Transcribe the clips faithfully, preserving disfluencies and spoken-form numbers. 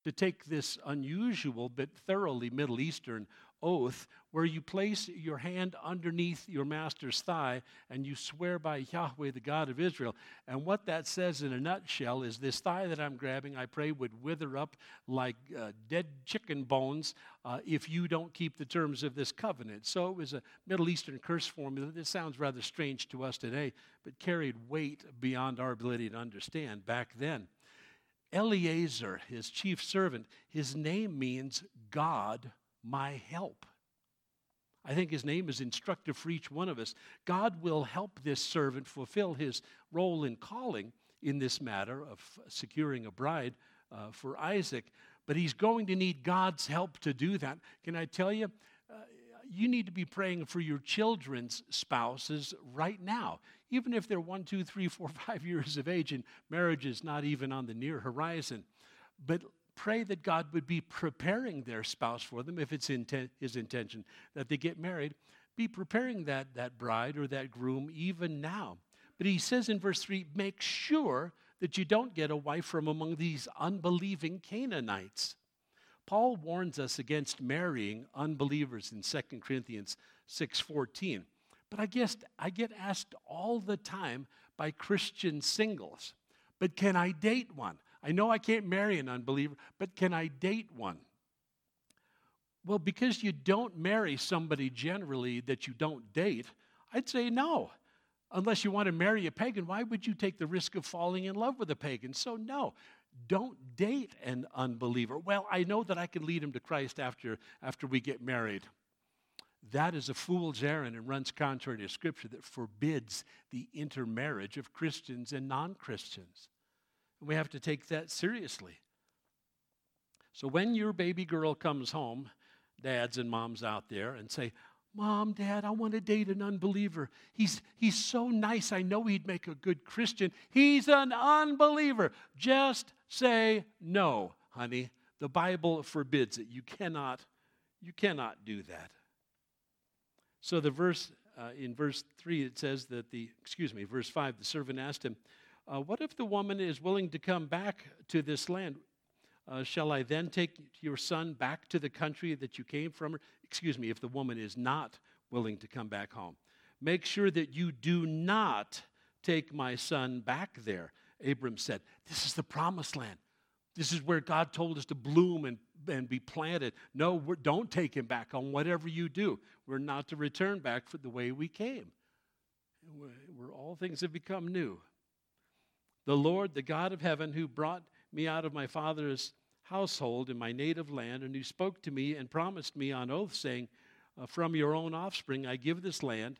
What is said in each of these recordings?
to take this unusual but thoroughly Middle Eastern oath where you place your hand underneath your master's thigh and you swear by Yahweh, the God of Israel. And what that says in a nutshell is this thigh that I'm grabbing, I pray, would wither up like uh, dead chicken bones uh, if you don't keep the terms of this covenant. So it was a Middle Eastern curse formula. This sounds rather strange to us today, but carried weight beyond our ability to understand back then. Eliezer, his chief servant, his name means God, my help. I think his name is instructive for each one of us. God will help this servant fulfill his role and calling in this matter of securing a bride uh, for Isaac, but he's going to need God's help to do that. Can I tell you, uh, you need to be praying for your children's spouses right now. Even if they're one, two, three, four, five years of age and marriage is not even on the near horizon. But pray that God would be preparing their spouse for them if it's inten- his intention that they get married. Be preparing that, that bride or that groom even now. But he says in verse three, make sure that you don't get a wife from among these unbelieving Canaanites. Paul warns us against marrying unbelievers in Second Corinthians six fourteen. But I guess I get asked all the time by Christian singles, but can I date one? I know I can't marry an unbeliever, but can I date one? Well, because you don't marry somebody generally that you don't date, I'd say no. Unless you want to marry a pagan, why would you take the risk of falling in love with a pagan? So no, don't date an unbeliever. Well, I know that I can lead him to Christ after, after we get married. That is a fool's errand and runs contrary to Scripture that forbids the intermarriage of Christians and non-Christians. We have to take that seriously. So when your baby girl comes home, dads and moms out there, and say, Mom, Dad, I want to date an unbeliever. He's, he's so nice. I know he'd make a good Christian. He's an unbeliever. Just say no, honey. The Bible forbids it. You cannot, you cannot do that. So the verse, uh, in verse three, it says that the, excuse me, verse five, the servant asked him, uh, what if the woman is willing to come back to this land? Uh, shall I then take your son back to the country that you came from? Excuse me, if the woman is not willing to come back home. Make sure that you do not take my son back there. Abram said, this is the promised land. This is where God told us to bloom and, and be planted. No, we're, don't take him back on whatever you do. We're not to return back for the way we came. We're, we're, all things have become new. The Lord, the God of heaven, who brought me out of my father's household in my native land, and who spoke to me and promised me on oath, saying, uh, from your own offspring I give this land,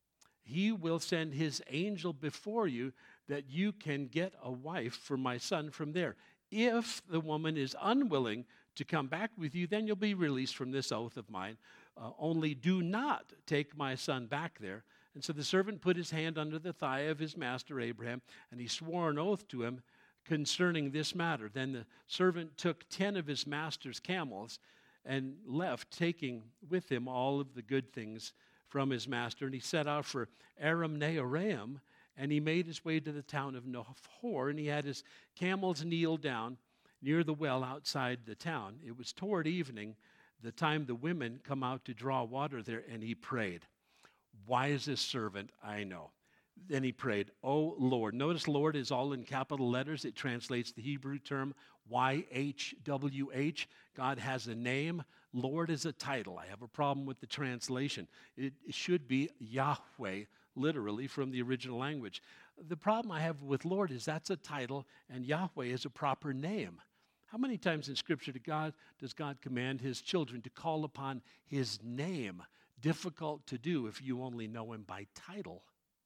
he will send his angel before you that you can get a wife for my son from there. If the woman is unwilling to come back with you, then you'll be released from this oath of mine. Uh, only do not take my son back there. And so the servant put his hand under the thigh of his master Abraham, and he swore an oath to him concerning this matter. Then the servant took ten of his master's camels and left, taking with him all of the good things from his master. And he set out for Aram Naharaim, and he made his way to the town of Nahor, and he had his camels kneel down near the well outside the town. It was toward evening, the time the women come out to draw water there, and he prayed. Why is this servant? I know. Then he prayed, oh Lord. Notice Lord is all in capital letters. It translates the Hebrew term Y H W H. God has a name. Lord is a title. I have a problem with the translation. It, it should be Yahweh, literally from the original language. The problem I have with Lord is that's a title and Yahweh is a proper name. How many times in Scripture do God, does God command his children to call upon his name? Difficult to do if you only know him by title.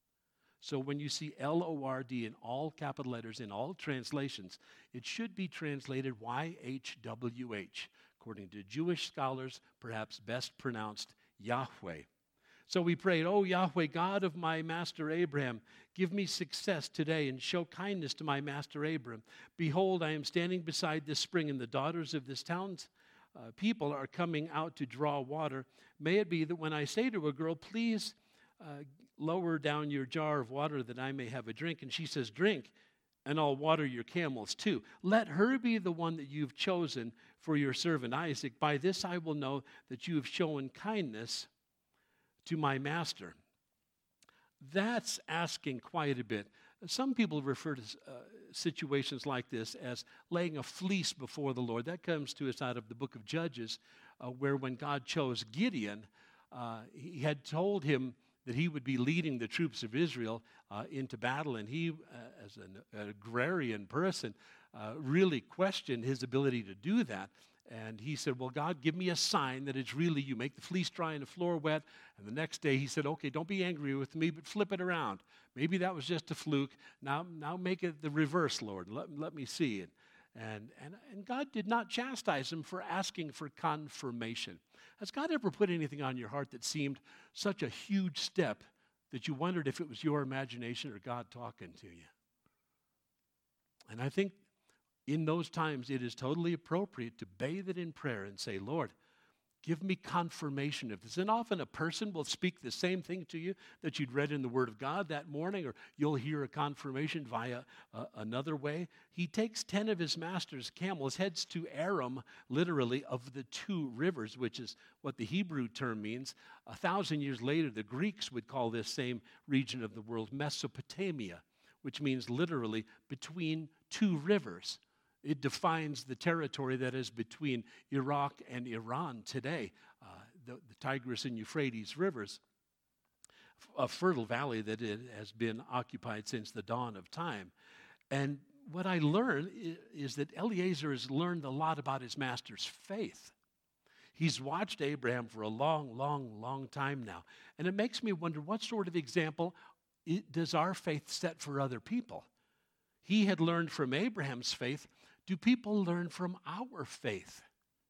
So when you see L O R D in all capital letters in all translations, it should be translated Y H W H. According to Jewish scholars, perhaps best pronounced Yahweh. So we prayed, oh Yahweh, God of my master Abraham, give me success today and show kindness to my master Abraham. Behold, I am standing beside this spring, and the daughters of this town's uh, people are coming out to draw water. May it be that when I say to a girl, please uh, lower down your jar of water that I may have a drink, and she says, drink, and I'll water your camels too. Let her be the one that you've chosen for your servant Isaac. By this I will know that you have shown kindness to my master." That's asking quite a bit. Some people refer to uh, situations like this as laying a fleece before the Lord. That comes to us out of the book of Judges, uh, where when God chose Gideon, uh, he had told him that he would be leading the troops of Israel uh, into battle, and he, uh, as an, an agrarian person, uh, really questioned his ability to do that. And he said, "Well, God, give me a sign that it's really you. Make the fleece dry and the floor wet." And the next day he said, "Okay, don't be angry with me, but flip it around. Maybe that was just a fluke. Now, now make it the reverse, Lord. Let, let me see it." And, and, and God did not chastise him for asking for confirmation. Has God ever put anything on your heart that seemed such a huge step that you wondered if it was your imagination or God talking to you? And I think in those times, it is totally appropriate to bathe it in prayer and say, "Lord, give me confirmation of this." And often a person will speak the same thing to you that you'd read in the Word of God that morning, or you'll hear a confirmation via uh, another way. He takes ten of his master's camels, heads to Aram, literally, of the two rivers, which is what the Hebrew term means. A thousand years later, the Greeks would call this same region of the world Mesopotamia, which means literally between two rivers. It defines the territory that is between Iraq and Iran today, uh, the, the Tigris and Euphrates rivers, a fertile valley that it has been occupied since the dawn of time. And what I learned is, is that Eliezer has learned a lot about his master's faith. He's watched Abraham for a long, long, long time now. And it makes me wonder, what sort of example it, does our faith set for other people? He had learned from Abraham's faith. Do people learn from our faith?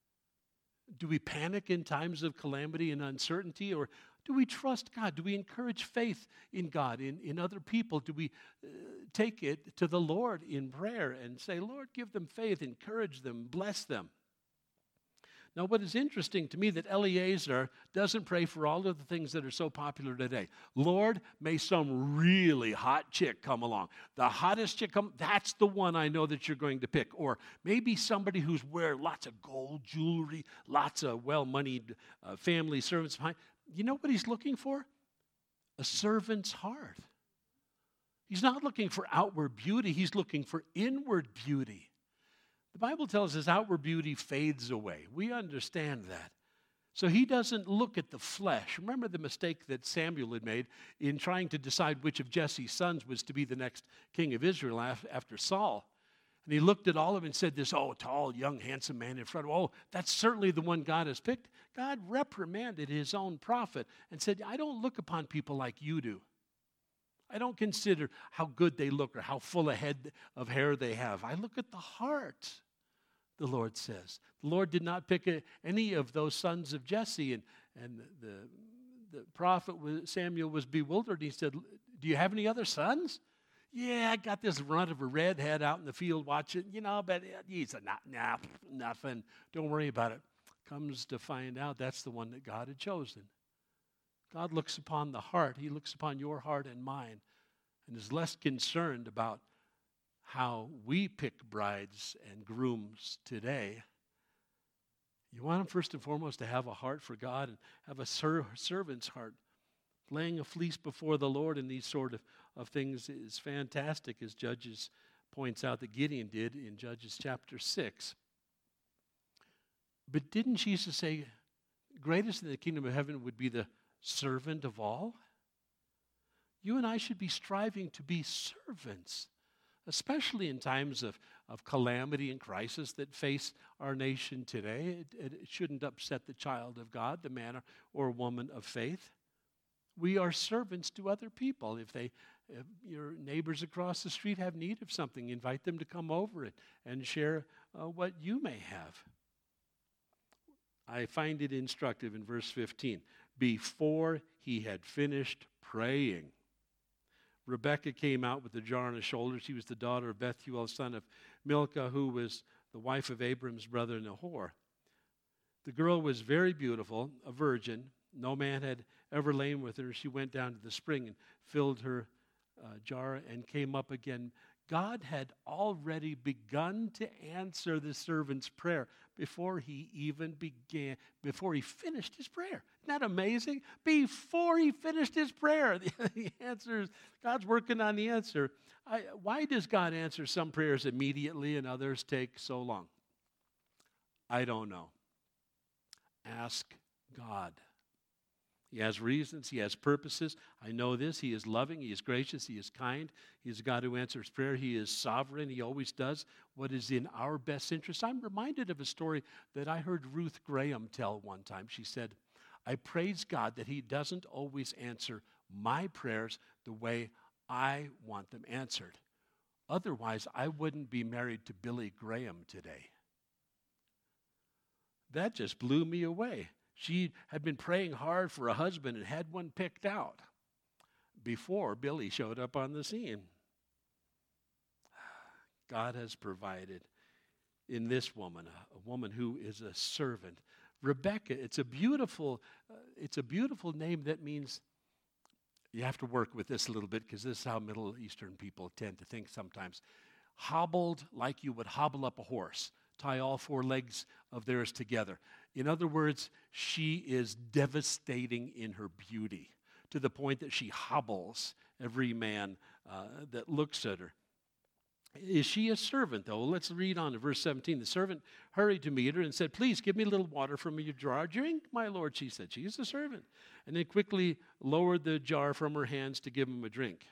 Do we panic in times of calamity and uncertainty, or do we trust God? Do we encourage faith in God, in, in other people? Do we uh, take it to the Lord in prayer and say, "Lord, give them faith, encourage them, bless them"? Now, what is interesting to me that Eliezer doesn't pray for all of the things that are so popular today. "Lord, may some really hot chick come along. The hottest chick come, that's the one I know that you're going to pick." Or maybe somebody who's wearing lots of gold jewelry, lots of well-moneyed uh, family servants behind. You know what he's looking for? A servant's heart. He's not looking for outward beauty. He's looking for inward beauty. The Bible tells us outward beauty fades away. We understand that. So he doesn't look at the flesh. Remember the mistake that Samuel had made in trying to decide which of Jesse's sons was to be the next king of Israel after Saul. And he looked at all of them and said this, "Oh, tall, young, handsome man in front of, oh, that's certainly the one God has picked." God reprimanded his own prophet and said, "I don't look upon people like you do. I don't consider how good they look or how full a head of hair they have. I look at the heart," the Lord says. The Lord did not pick a, any of those sons of Jesse, and, and the, the, the prophet was, Samuel was bewildered. He said, "Do you have any other sons?" "Yeah, I got this runt of a redhead out in the field watching, you know, but he's a not, nah, nothing. Don't worry about it." Comes to find out that's the one that God had chosen. God looks upon the heart. He looks upon your heart and mine, and is less concerned about how we pick brides and grooms today. You want them first and foremost to have a heart for God and have a ser- servant's heart. Laying a fleece before the Lord in these sort of, of things is fantastic, as Judges points out that Gideon did in Judges chapter six. But didn't Jesus say, greatest in the kingdom of heaven would be the servant of all? You and I should be striving to be servants, especially in times of, of calamity and crisis that face our nation today. It, it shouldn't upset the child of God, the man or, or woman of faith. We are servants to other people. If they, if your neighbors across the street have need of something, invite them to come over it and share uh, what you may have. I find it instructive in verse fifteen. Before he had finished praying, Rebekah came out with a jar on her shoulder. She was the daughter of Bethuel, son of Milcah, who was the wife of Abram's brother Nahor. The girl was very beautiful, a virgin. No man had ever lain with her. She went down to the spring and filled her uh, jar and came up again God had already begun to answer the servant's prayer before he even began, before he finished his prayer. Isn't that amazing? Before he finished his prayer, the, the answer is, God's working on the answer. I, why does God answer some prayers immediately and others take so long? I don't know. Ask God. He has reasons. He has purposes. I know this. He is loving. He is gracious. He is kind. He is a God who answers prayer. He is sovereign. He always does what is in our best interest. I'm reminded of a story that I heard Ruth Graham tell one time. She said, I praise God that he doesn't always answer my prayers the way I want them answered. Otherwise, I wouldn't be married to Billy Graham today. That just blew me away. She had been praying hard for a husband and had one picked out before Billy showed up on the scene. God has provided in this woman, a, a woman who is a servant. Rebecca, it's a beautiful, uh, it's a beautiful name that means, you have to work with this a little bit because this is how Middle Eastern people tend to think sometimes. Hobbled like you would hobble up a horse. Tie all four legs of theirs together. In other words, she is devastating in her beauty to the point that she hobbles every man uh, that looks at her. Is she a servant, though? Let's read on to verse seventeen. The servant hurried to meet her and said, please give me a little water from your jar. Drink, my lord, she said. She is a servant. And then quickly lowered the jar from her hands to give him a drink.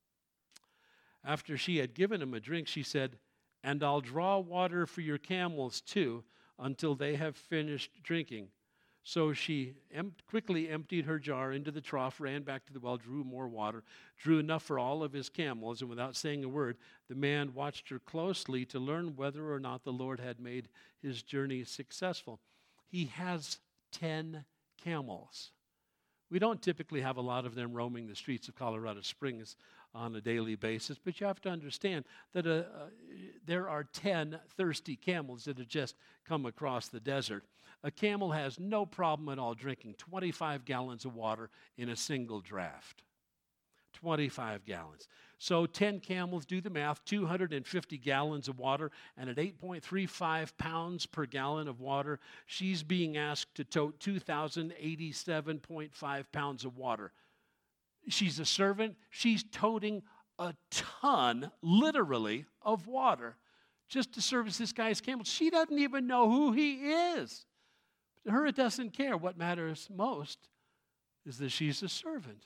After she had given him a drink, she said, and I'll draw water for your camels too until they have finished drinking. So she em- quickly emptied her jar into the trough, ran back to the well, drew more water, drew enough for all of his camels, and without saying a word, the man watched her closely to learn whether or not the Lord had made his journey successful. He has ten camels. We don't typically have a lot of them roaming the streets of Colorado Springs on a daily basis, but you have to understand that uh, uh, there are ten thirsty camels that have just come across the desert. A camel has no problem at all drinking twenty-five gallons of water in a single draft. twenty-five gallons. So ten camels, do the math, two hundred fifty gallons of water, and at eight point three five pounds per gallon of water, she's being asked to tote two thousand eighty-seven point five pounds of water. She's a servant. She's toting a ton, literally, of water just to service this guy's camels. She doesn't even know who he is. To her, it doesn't care. What matters most is that she's a servant.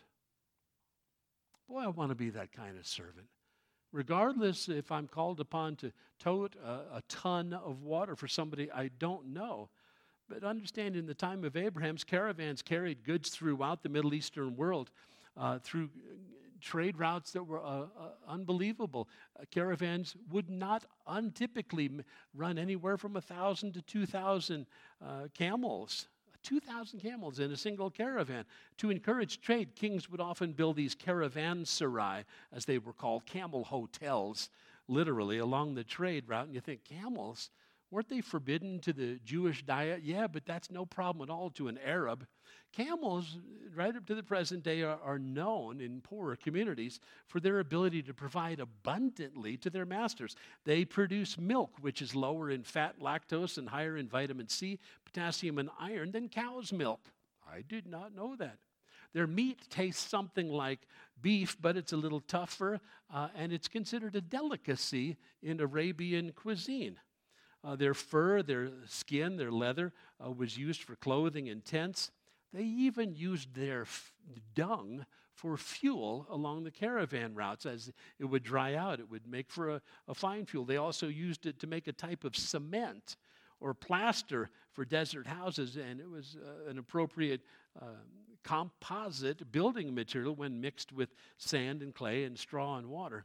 Boy, I want to be that kind of servant. Regardless if I'm called upon to tote a, a ton of water for somebody I don't know. But understand, in the time of Abraham's, caravans carried goods throughout the Middle Eastern world. Uh, through trade routes that were uh, uh, unbelievable. Uh, caravans would not untypically m- run anywhere from one thousand to two thousand uh, camels. two thousand camels in a single caravan. To encourage trade, kings would often build these caravanserai, as they were called, camel hotels, literally, along the trade route. And you think, camels? Weren't they forbidden to the Jewish diet? Yeah, but that's no problem at all to an Arab. Camels, right up to the present day, are, are known in poorer communities for their ability to provide abundantly to their masters. They produce milk, which is lower in fat, lactose, and higher in vitamin C, potassium, and iron than cow's milk. I did not know that. Their meat tastes something like beef, but it's a little tougher, uh, and it's considered a delicacy in Arabian cuisine. Uh, their fur, their skin, their leather uh, was used for clothing and tents. They even used their f- dung for fuel along the caravan routes. As it would dry out, it would make for a, a fine fuel. They also used it to make a type of cement or plaster for desert houses, and it was uh, an appropriate uh, composite building material when mixed with sand and clay and straw and water.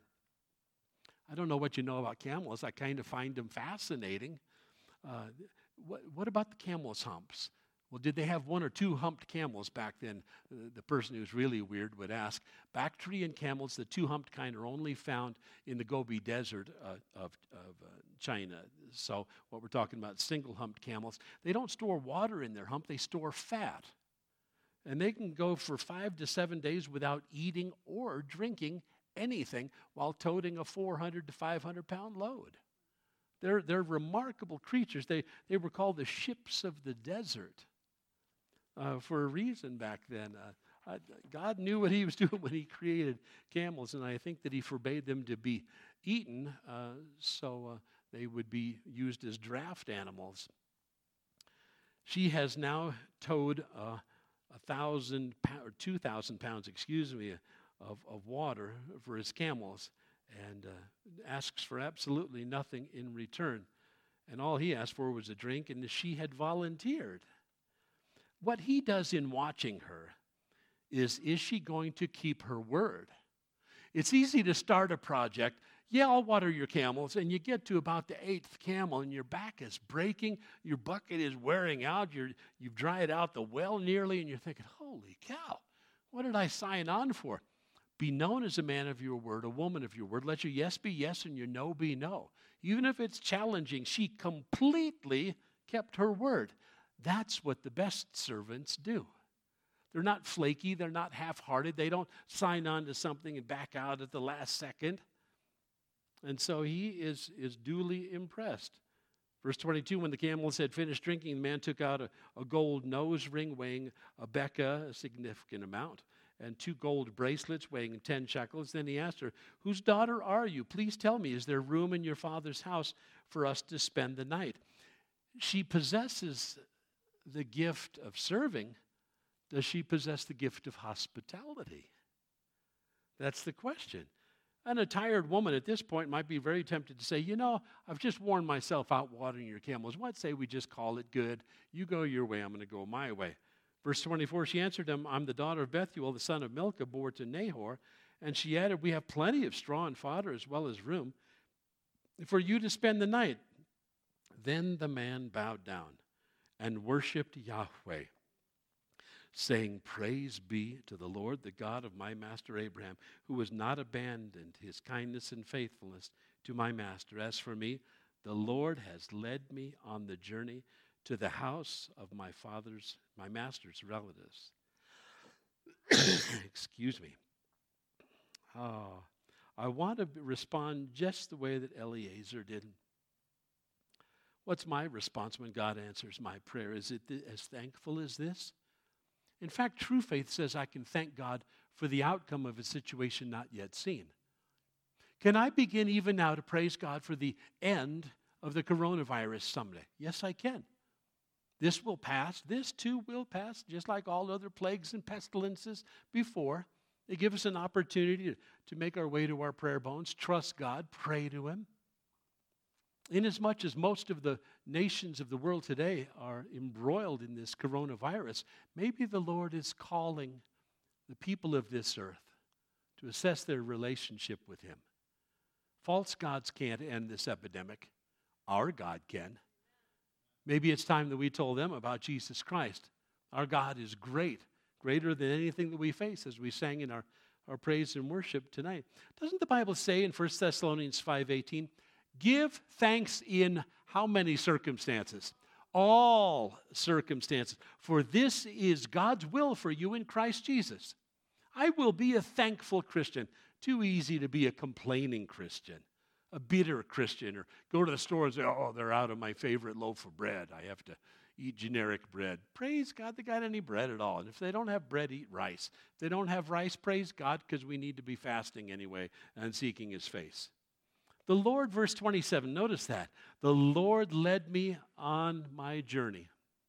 I don't know what you know about camels. I kind of find them fascinating. Uh, what, what about the camel's humps? Well, did they have one or two humped camels back then? Uh, the person who's really weird would ask. Bactrian camels, the two-humped kind, are only found in the Gobi Desert uh, of, of uh, China. So what we're talking about, single-humped camels. They don't store water in their hump. They store fat. And they can go for five to seven days without eating or drinking anything while toting a four hundred to five hundred pound load. They're, they're remarkable creatures. They, they were called the ships of the desert uh, for a reason back then. Uh, uh, God knew what he was doing when he created camels, and I think that he forbade them to be eaten uh, so uh, they would be used as draft animals. She has now towed uh, a thousand pound, or two thousand pounds, excuse me, of, of water for his camels, and uh, asks for absolutely nothing in return. And all he asked for was a drink, and she had volunteered. What he does in watching her is, is she going to keep her word? It's easy to start a project. Yeah, I'll water your camels, and you get to about the eighth camel, and your back is breaking, your bucket is wearing out, you're, you've dried out the well nearly, and you're thinking, holy cow, what did I sign on for? Be known as a man of your word, a woman of your word. Let your yes be yes and your no be no. Even if it's challenging, she completely kept her word. That's what the best servants do. They're not flaky. They're not half-hearted. They don't sign on to something and back out at the last second. And so he is, is duly impressed. Verse twenty-two, when the camels had finished drinking, the man took out a, a gold nose ring weighing a beka, a significant amount, and two gold bracelets weighing ten shekels. Then he asked her, whose daughter are you? Please tell me, is there room in your father's house for us to spend the night? She possesses the gift of serving. Does she possess the gift of hospitality? That's the question. And a tired woman at this point might be very tempted to say, you know, I've just worn myself out watering your camels. What say we just call it good? You go your way, I'm going to go my way. Verse twenty-four, she answered him, I'm the daughter of Bethuel, the son of Milcah, born to Nahor. And she added, we have plenty of straw and fodder as well as room for you to spend the night. Then the man bowed down and worshipped Yahweh, saying, praise be to the Lord, the God of my master Abraham, who has not abandoned his kindness and faithfulness to my master. As for me, the Lord has led me on the journey to the house of my father's, my master's relatives. Excuse me. Oh, I want to respond just the way that Eliezer did. What's my response when God answers my prayer? Is it th- as thankful as this? In fact, true faith says I can thank God for the outcome of a situation not yet seen. Can I begin even now to praise God for the end of the coronavirus someday? Yes, I can. This will pass. This too will pass, just like all other plagues and pestilences before. They give us an opportunity to, to make our way to our prayer bones, trust God, pray to Him. Inasmuch as most of the nations of the world today are embroiled in this coronavirus, maybe the Lord is calling the people of this earth to assess their relationship with Him. False gods can't end this epidemic. Our God can. Maybe it's time that we told them about Jesus Christ. Our God is great, greater than anything that we face, as we sang in our, our praise and worship tonight. Doesn't the Bible say in First Thessalonians five eighteen, give thanks in how many circumstances? All circumstances. For this is God's will for you in Christ Jesus. I will be a thankful Christian. Too easy to be a complaining Christian, a bitter Christian, or go to the store and say, oh, they're out of my favorite loaf of bread. I have to eat generic bread. Praise God, they got any bread at all. And if they don't have bread, eat rice. If they don't have rice, praise God, because we need to be fasting anyway and seeking His face. The Lord, verse twenty-seven, notice that. The Lord led me on my journey.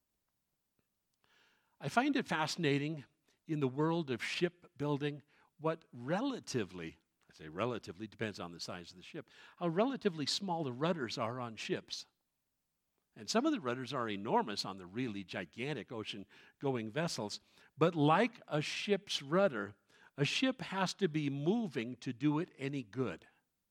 I find it fascinating in the world of shipbuilding what relatively, I say relatively, depends on the size of the ship, how relatively small the rudders are on ships. And some of the rudders are enormous on the really gigantic ocean-going vessels. But like a ship's rudder, a ship has to be moving to do it any good.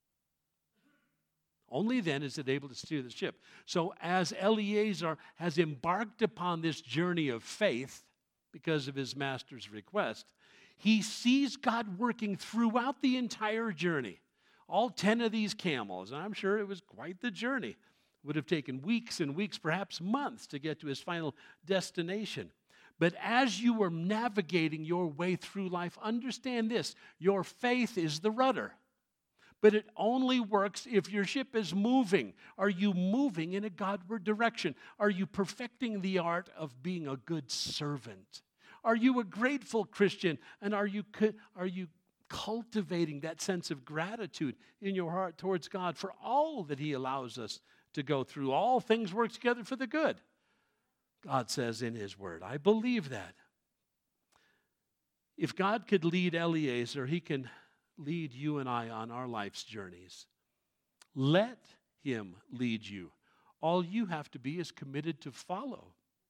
Only then is it able to steer the ship. So as Eliezer has embarked upon this journey of faith because of his master's request, he sees God working throughout the entire journey. All ten of these camels, and I'm sure it was quite the journey. It would have taken weeks and weeks, perhaps months, to get to his final destination. But as you are navigating your way through life, understand this: your faith is the rudder. But it only works if your ship is moving. Are you moving in a Godward direction? Are you perfecting the art of being a good servant? Are you a grateful Christian? And are you, are you cultivating that sense of gratitude in your heart towards God for all that He allows us to go through? All things work together for the good, God says in His Word. I believe that. If God could lead Eliezer, He can lead you and I on our life's journeys. Let Him lead you. All you have to be is committed to follow.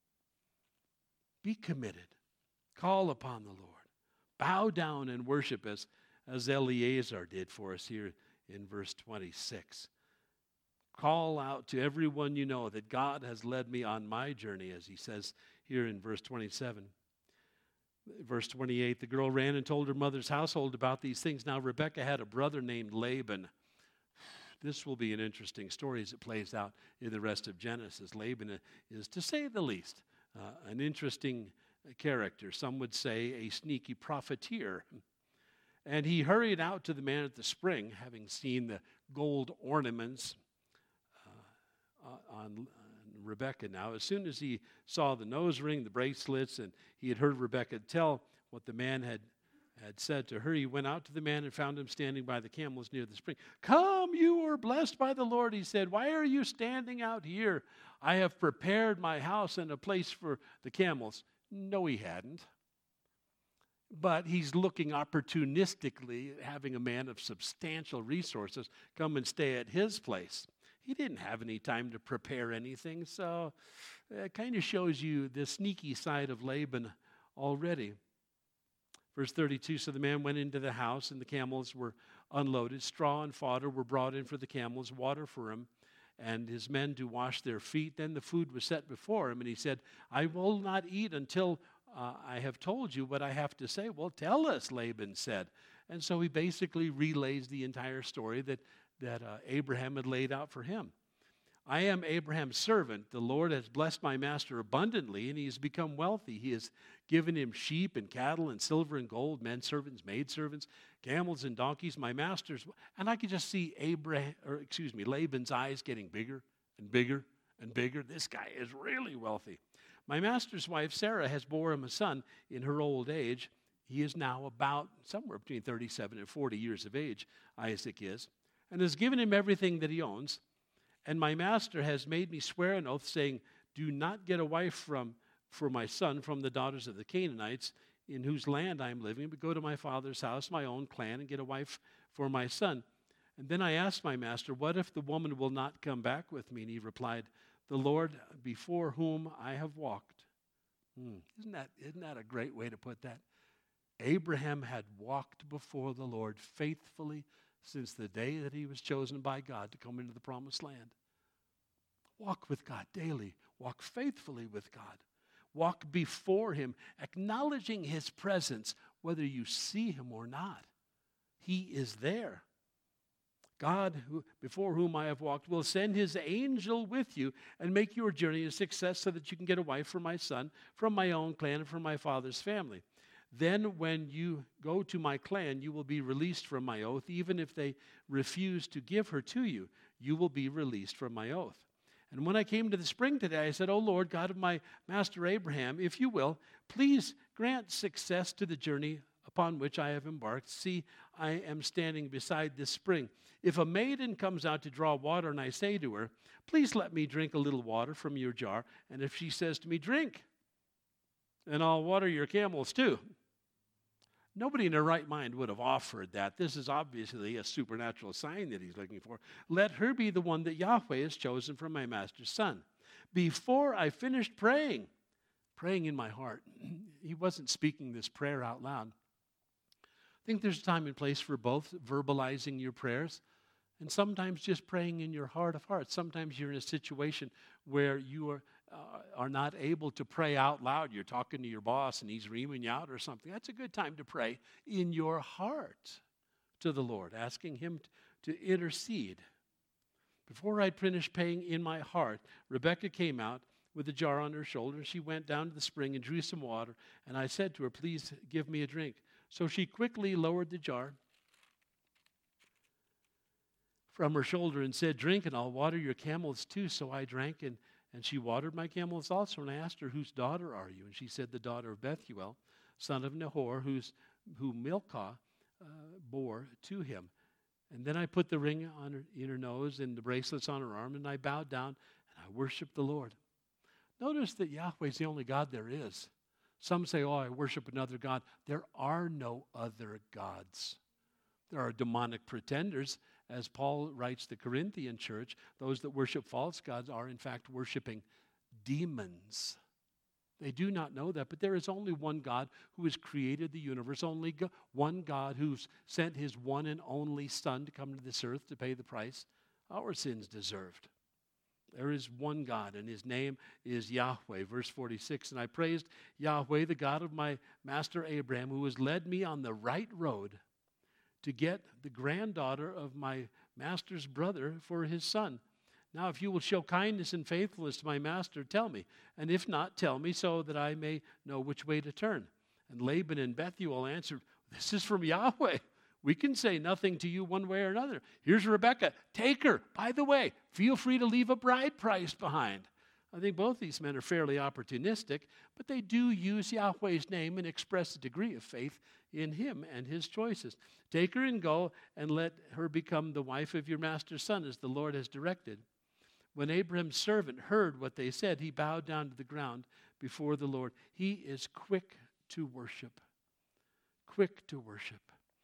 Be committed. Call upon the Lord. Bow down and worship as, as Eliezer did for us here in verse twenty-six. Call out to everyone you know that God has led me on my journey, as he says here in verse twenty-seven. Verse twenty-eight, the girl ran and told her mother's household about these things. Now Rebekah had a brother named Laban. This will be an interesting story as it plays out in the rest of Genesis. Laban is, to say the least, uh, an interesting character. Some would say a sneaky profiteer. And he hurried out to the man at the spring, having seen the gold ornaments uh, on Rebekah now. As soon as he saw the nose ring, the bracelets, and he had heard Rebekah tell what the man had, had said to her, he went out to the man and found him standing by the camels near the spring. "Come, you are blessed by the Lord," he said. "Why are you standing out here? I have prepared my house and a place for the camels." No, he hadn't. But he's looking opportunistically at having a man of substantial resources come and stay at his place. He didn't have any time to prepare anything, so it kind of shows you the sneaky side of Laban already. Verse thirty-two, so the man went into the house, and the camels were unloaded. Straw and fodder were brought in for the camels, water for him, and his men to wash their feet. Then the food was set before him, and he said, "I will not eat until uh, I have told you what I have to say." "Well, tell us," Laban said. And so he basically relays the entire story that that uh, Abraham had laid out for him. "I am Abraham's servant. The Lord has blessed my master abundantly, and he has become wealthy. He has given him sheep and cattle and silver and gold, men servants, maid servants, camels and donkeys. My master's..." And I could just see Abraham, or excuse me, Laban's eyes getting bigger and bigger and bigger. This guy is really wealthy. "My master's wife, Sarah, has bore him a son in her old age. He is now about somewhere between thirty-seven and forty years of age, Isaac is, and has given him everything that he owns. And my master has made me swear an oath, saying, 'Do not get a wife from for my son from the daughters of the Canaanites, in whose land I am living, but go to my father's house, my own clan, and get a wife for my son.' And then I asked my master, 'What if the woman will not come back with me?' And he replied, 'The Lord before whom I have walked.'" Hmm. Isn't that, isn't that a great way to put that? Abraham had walked before the Lord faithfully since the day that he was chosen by God to come into the promised land. Walk with God daily. Walk faithfully with God. Walk before him, acknowledging his presence, whether you see him or not. He is there. "God, who, before whom I have walked, will send his angel with you and make your journey a success so that you can get a wife for my son from my own clan and from my father's family. Then when you go to my clan, you will be released from my oath. Even if they refuse to give her to you, you will be released from my oath. And when I came to the spring today, I said, 'O Lord, God of my master Abraham, if you will, please grant success to the journey upon which I have embarked. See, I am standing beside this spring. If a maiden comes out to draw water and I say to her, please let me drink a little water from your jar, and if she says to me, drink, and I'll water your camels too.'" Nobody in their right mind would have offered that. This is obviously a supernatural sign that he's looking for. "Let her be the one that Yahweh has chosen for my master's son." Before I finished praying, praying in my heart, he wasn't speaking this prayer out loud. I think there's a time and place for both, verbalizing your prayers and sometimes just praying in your heart of hearts. Sometimes you're in a situation where you are Uh, are not able to pray out loud. You're talking to your boss and he's reaming you out or something. That's a good time to pray in your heart to the Lord, asking him t- to intercede. Before I'd finished praying in my heart, Rebekah came out with a jar on her shoulder. She went down to the spring and drew some water, and I said to her, please give me a drink. So she quickly lowered the jar from her shoulder and said, drink, and I'll water your camels too. So I drank, and, and she watered my camels also. And I asked her, whose daughter are you? And she said, the daughter of Bethuel, son of Nahor, who's, who Milcah uh, bore to him. And then I put the ring on her, in her nose and the bracelets on her arm, and I bowed down, and I worshiped the Lord. Notice that Yahweh is the only God there is. Some say, oh, I worship another God. There are no other gods. There are demonic pretenders. As Paul writes the Corinthian church, those that worship false gods are in fact worshiping demons. They do not know that, but there is only one God who has created the universe, only go- one God who's sent his one and only Son to come to this earth to pay the price our sins deserved. There is one God, and his name is Yahweh. Verse forty-six, and I praised Yahweh, the God of my master Abraham, who has led me on the right road to get the granddaughter of my master's brother for his son. Now, if you will show kindness and faithfulness to my master, tell me. And if not, tell me, so that I may know which way to turn. And Laban and Bethuel answered, this is from Yahweh. We can say nothing to you one way or another. Here's Rebekah. Take her. By the way, feel free to leave a bride price behind. I think both these men are fairly opportunistic, but they do use Yahweh's name and express a degree of faith in him and his choices. Take her and go, and let her become the wife of your master's son, as the Lord has directed. When Abraham's servant heard what they said, he bowed down to the ground before the Lord. He is quick to worship. Quick to worship.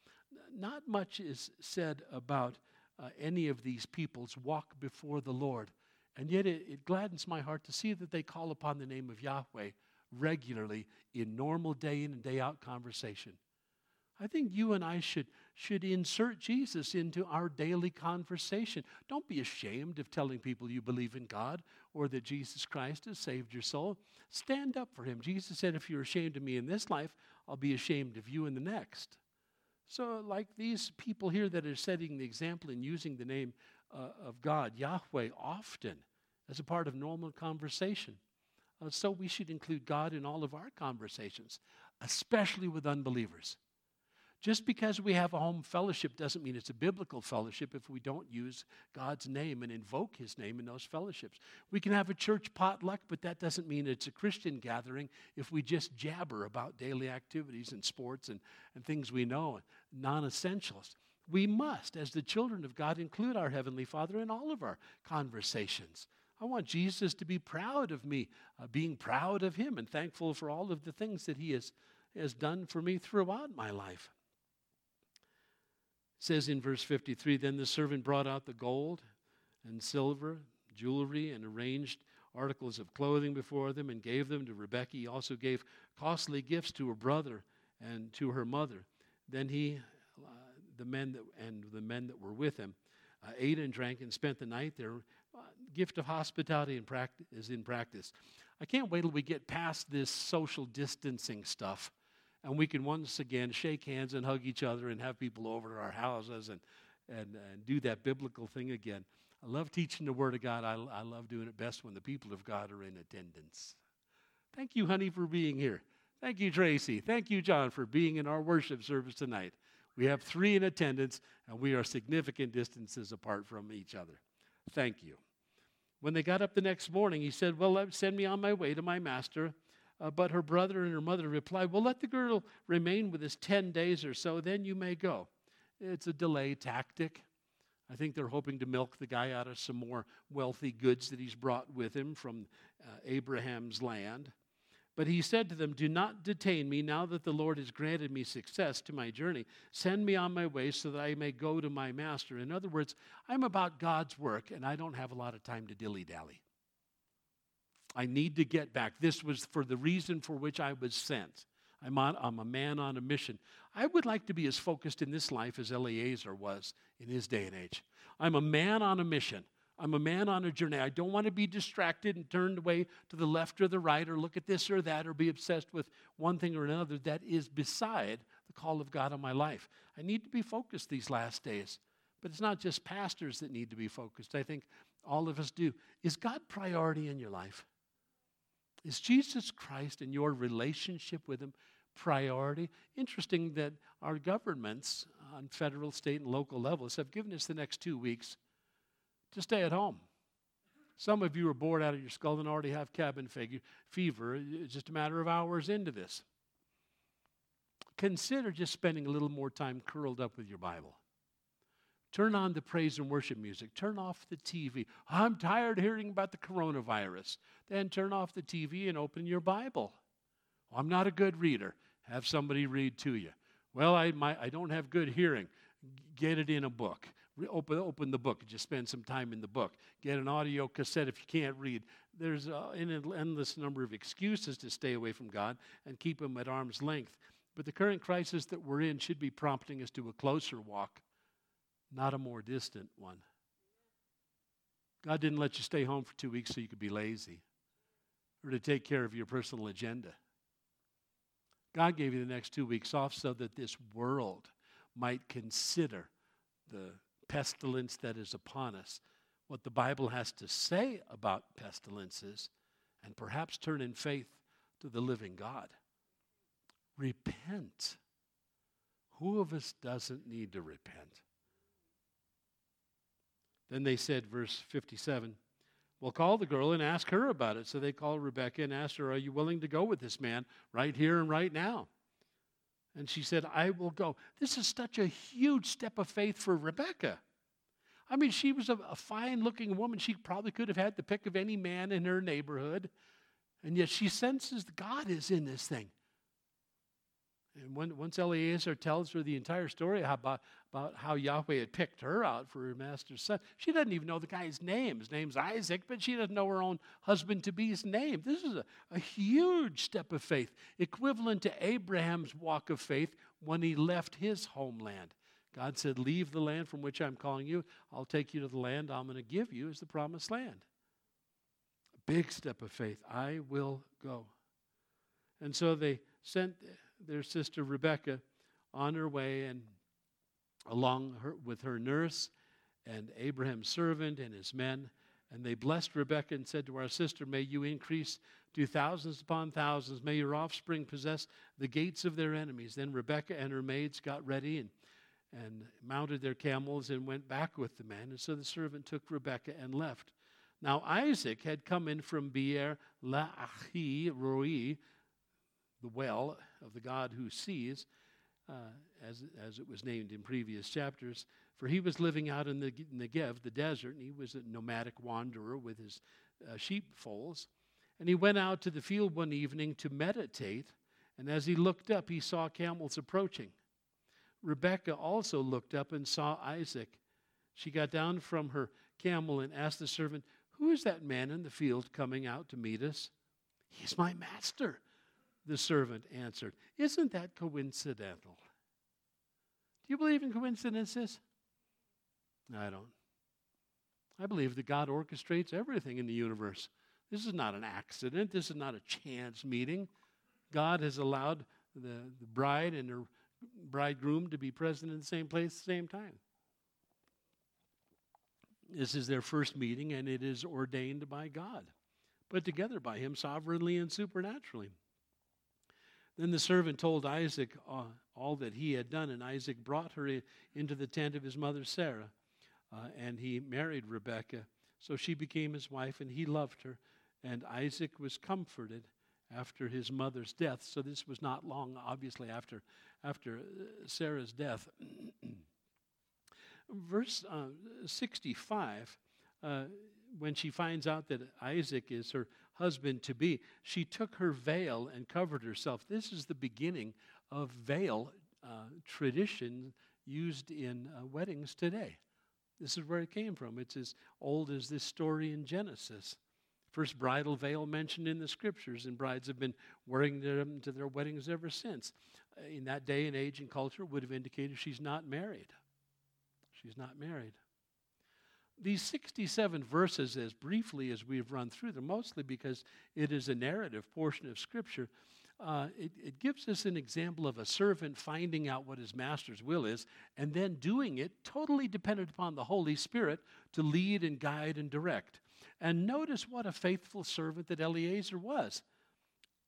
Not much is said about uh, any of these people's walk before the Lord. And yet it, it gladdens my heart to see that they call upon the name of Yahweh regularly in normal day in and day out conversation. I think you and I should, should insert Jesus into our daily conversation. Don't be ashamed of telling people you believe in God or that Jesus Christ has saved your soul. Stand up for him. Jesus said, if you're ashamed of me in this life, I'll be ashamed of you in the next. So like these people here that are setting the example and using the name uh, of God, Yahweh, often as a part of normal conversation. Uh, so we should include God in all of our conversations, especially with unbelievers. Just because we have a home fellowship doesn't mean it's a biblical fellowship if we don't use God's name and invoke his name in those fellowships. We can have a church potluck, but that doesn't mean it's a Christian gathering if we just jabber about daily activities and sports and, and things we know, non-essentials. We must, as the children of God, include our Heavenly Father in all of our conversations. I want Jesus to be proud of me, uh, being proud of him and thankful for all of the things that he has, has done for me throughout my life. It says in verse fifty-three, then the servant brought out the gold and silver, jewelry, and arranged articles of clothing before them and gave them to Rebekah. He also gave costly gifts to her brother and to her mother. Then he, uh, the men that, and the men that were with him, uh, ate and drank and spent the night there. Uh, gift of hospitality in practice, is in practice. I can't wait till we get past this social distancing stuff and we can once again shake hands and hug each other and have people over to our houses and, and, and do that biblical thing again. I love teaching the Word of God. I, I love doing it best when the people of God are in attendance. Thank you, honey, for being here. Thank you, Tracy. Thank you, John, for being in our worship service tonight. We have three in attendance, and we are significant distances apart from each other. Thank you. When they got up the next morning, he said, well, send me on my way to my master. Uh, but her brother and her mother replied, well, let the girl remain with us ten days or so, then you may go. It's a delay tactic. I think they're hoping to milk the guy out of some more wealthy goods that he's brought with him from uh, Abraham's land. But he said to them, do not detain me now that the Lord has granted me success to my journey. Send me on my way so that I may go to my master. In other words, I'm about God's work, and I don't have a lot of time to dilly-dally. I need to get back. This was for the reason for which I was sent. I'm, on, I'm a man on a mission. I would like to be as focused in this life as Eliezer was in his day and age. I'm a man on a mission. I'm a man on a journey. I don't want to be distracted and turned away to the left or the right or look at this or that or be obsessed with one thing or another that is beside the call of God on my life. I need to be focused these last days. But it's not just pastors that need to be focused. I think all of us do. Is God priority in your life? Is Jesus Christ and your relationship with him priority? Interesting that our governments on federal, state, and local levels have given us the next two weeks to stay at home. Some of you are bored out of your skull and already have cabin fever. It's just a matter of hours into this. Consider just spending a little more time curled up with your Bible. Turn on the praise and worship music. Turn off the T V. I'm tired of hearing about the coronavirus. Then turn off the T V and open your Bible. Well, I'm not a good reader. Have somebody read to you. Well, I, my, I don't have good hearing. Get it in a book. Open, open the book. Just spend some time in the book. Get an audio cassette if you can't read. There's uh, an endless number of excuses to stay away from God and keep him at arm's length. But the current crisis that we're in should be prompting us to a closer walk, not a more distant one. God didn't let you stay home for two weeks so you could be lazy or to take care of your personal agenda. God gave you the next two weeks off so that this world might consider the pestilence that is upon us, what the Bible has to say about pestilences, and perhaps turn in faith to the living God. Repent. Who of us doesn't need to repent? Then they said, verse fifty-seven, well, call the girl and ask her about it. So they called Rebekah and asked her, are you willing to go with this man right here and right now? And she said, I will go. This is such a huge step of faith for Rebekah. I mean, she was a, a fine-looking woman. She probably could have had the pick of any man in her neighborhood. And yet she senses that God is in this thing. And when, once Eliezer tells her the entire story about, about how Yahweh had picked her out for her master's son, she doesn't even know the guy's name. His name's Isaac, but she doesn't know her own husband-to-be's name. This is a, a huge step of faith, equivalent to Abraham's walk of faith when he left his homeland. God said, leave the land from which I'm calling you. I'll take you to the land I'm going to give you as the promised land. A big step of faith. I will go. And so they sent their sister Rebekah on her way, and along her, with her nurse and Abraham's servant and his men. And they blessed Rebekah and said to our sister, may you increase to thousands upon thousands. May your offspring possess the gates of their enemies. Then Rebekah and her maids got ready and, and mounted their camels and went back with the men. And so the servant took Rebekah and left. Now Isaac had come in from Beer Lahai Roi, the well of the God who sees, uh, as, as it was named in previous chapters, for he was living out in the Negev, the desert, and he was a nomadic wanderer with his uh, sheepfolds. And he went out to the field one evening to meditate, and as he looked up, he saw camels approaching. Rebekah also looked up and saw Isaac. She got down from her camel and asked the servant, who is that man in the field coming out to meet us? He's my master, the servant answered. Isn't that coincidental? Do you believe in coincidences? No, I don't. I believe that God orchestrates everything in the universe. This is not an accident. This is not a chance meeting. God has allowed the, the bride and her bridegroom to be present in the same place at the same time. This is their first meeting, and it is ordained by God, put together by him sovereignly and supernaturally. Then the servant told Isaac uh, all that he had done, and Isaac brought her in, into the tent of his mother Sarah, uh, and he married Rebekah. So she became his wife, and he loved her, and Isaac was comforted after his mother's death. So this was not long, obviously, after, after Sarah's death. Verse uh, sixty-five, uh, when she finds out that Isaac is her husband-to-be, she took her veil and covered herself. This is the beginning of veil uh, tradition used in uh, weddings today. This is where it came from. It's as old as this story in Genesis. First bridal veil mentioned in the scriptures, and brides have been wearing them to their weddings ever since. Uh, in that day and age and culture, would have indicated she's not married. She's not married. These sixty-seven verses, as briefly as we've run through them, mostly because it is a narrative portion of Scripture, uh, it, it gives us an example of a servant finding out what his master's will is and then doing it totally dependent upon the Holy Spirit to lead and guide and direct. And notice what a faithful servant that Eliezer was.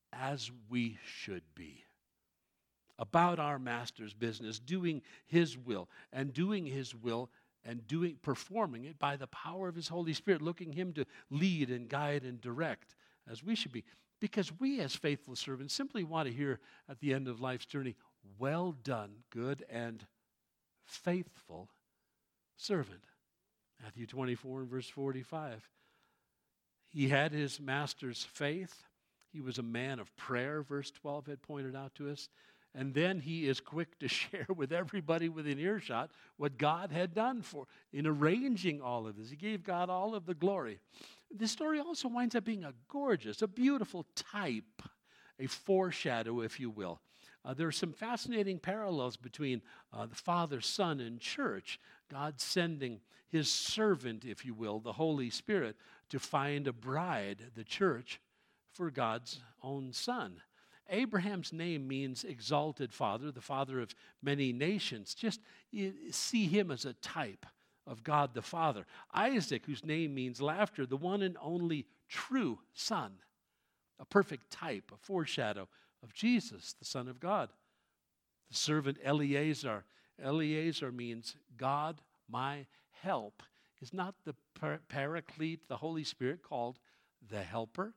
as we should be. About our master's business, doing his will, and doing his will and doing performing it by the power of his Holy Spirit, looking him to lead and guide and direct as we should be. Because we as faithful servants simply want to hear at the end of life's journey, well done, good and faithful servant. Matthew twenty-four and verse forty-five. He had his master's faith. He was a man of prayer, verse twelve had pointed out to us. And then he is quick to share with everybody within earshot what God had done for in arranging all of this. He gave God all of the glory. This story also winds up being a gorgeous, a beautiful type, a foreshadow, if you will. Uh, there are some fascinating parallels between uh, the Father, Son, and church. God sending his servant, if you will, the Holy Spirit, to find a bride, the church, for God's own Son. Abraham's name means exalted father, the father of many nations. Just see him as a type of God the Father. Isaac, whose name means laughter, the one and only true son, a perfect type, a foreshadow of Jesus, the Son of God. The servant Eleazar. Eleazar means God, my help. Is not the par- paraclete, the Holy Spirit, called the helper?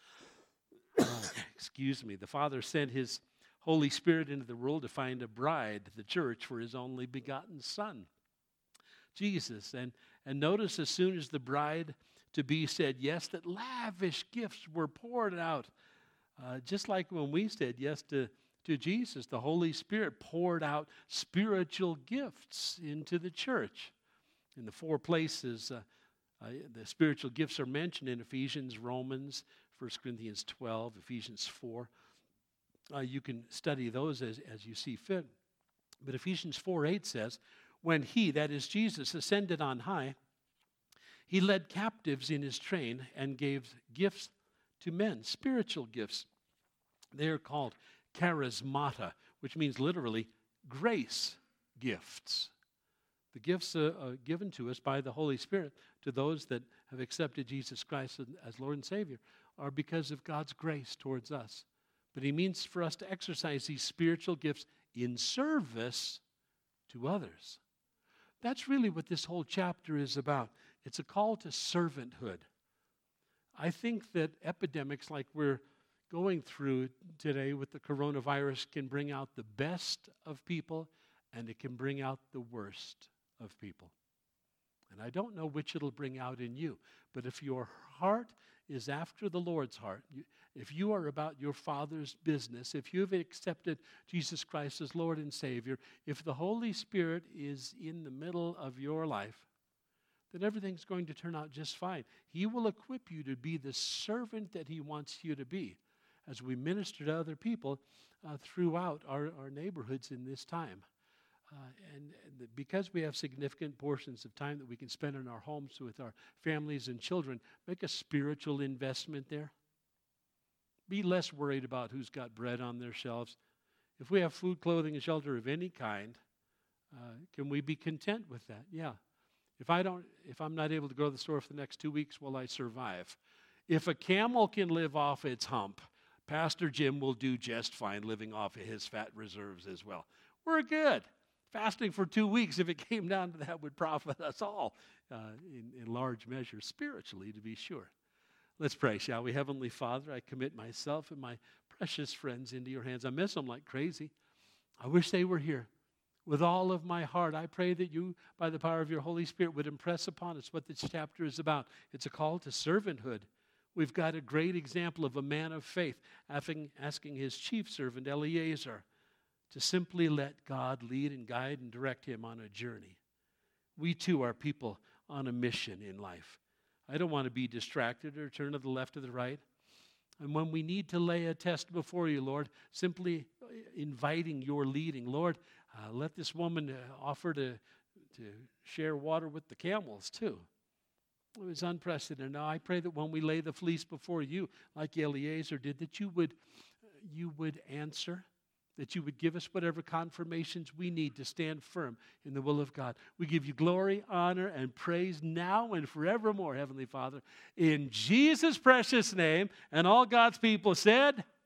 Excuse me. The Father sent his Holy Spirit into the world to find a bride, the church, for his only begotten Son, Jesus. And, and notice as soon as the bride to be said yes, that lavish gifts were poured out. Uh, just like when we said yes to, to Jesus, the Holy Spirit poured out spiritual gifts into the church. In the four places, uh, uh, the spiritual gifts are mentioned in Ephesians, Romans, First Corinthians twelve, Ephesians four. Uh, you can study those as, as you see fit. But Ephesians four eight says, when he, that is Jesus, ascended on high, he led captives in his train and gave gifts to men, spiritual gifts. They are called charismata, which means literally grace gifts. The gifts uh, uh, given to us by the Holy Spirit to those that have accepted Jesus Christ as Lord and Savior are because of God's grace towards us. But he means for us to exercise these spiritual gifts in service to others. That's really what this whole chapter is about. It's a call to servanthood. I think that epidemics like we're going through today with the coronavirus can bring out the best of people, and it can bring out the worst of people. And I don't know which it'll bring out in you, but if your heart is after the Lord's heart, you, if you are about your Father's business, if you've accepted Jesus Christ as Lord and Savior, if the Holy Spirit is in the middle of your life, then everything's going to turn out just fine. He will equip you to be the servant that he wants you to be as we minister to other people uh, throughout our, our neighborhoods in this time. Uh, and and because we have significant portions of time that we can spend in our homes with our families and children, make a spiritual investment there. Be less worried about who's got bread on their shelves. If we have food, clothing, and shelter of any kind, uh, can we be content with that? Yeah. If I don't, if I'm not able to go to the store for the next two weeks, will I survive? If a camel can live off its hump, Pastor Jim will do just fine living off of his fat reserves as well. We're good. Fasting for two weeks, if it came down to that, would profit us all uh, in, in large measure, spiritually, to be sure. Let's pray, shall we? Heavenly Father, I commit myself and my precious friends into your hands. I miss them like crazy. I wish they were here. With all of my heart, I pray that you, by the power of your Holy Spirit, would impress upon us what this chapter is about. It's a call to servanthood. We've got a great example of a man of faith asking, asking his chief servant, Eleazar, to simply let God lead and guide and direct him on a journey. We too are people on a mission in life. I don't want to be distracted or turn to the left or the right. And when we need to lay a test before you, Lord, simply inviting your leading. Lord, uh, let this woman uh, offer to, to share water with the camels too. It was unprecedented. Now I pray that when we lay the fleece before you, like Eleazar did, that you would, you would answer, that you would give us whatever confirmations we need to stand firm in the will of God. We give you glory, honor, and praise now and forevermore, Heavenly Father, in Jesus' precious name. And all God's people said,